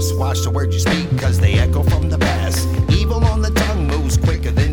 fast. Watch the words you speak, cause they echo from the past. Evil on the tongue moves quicker than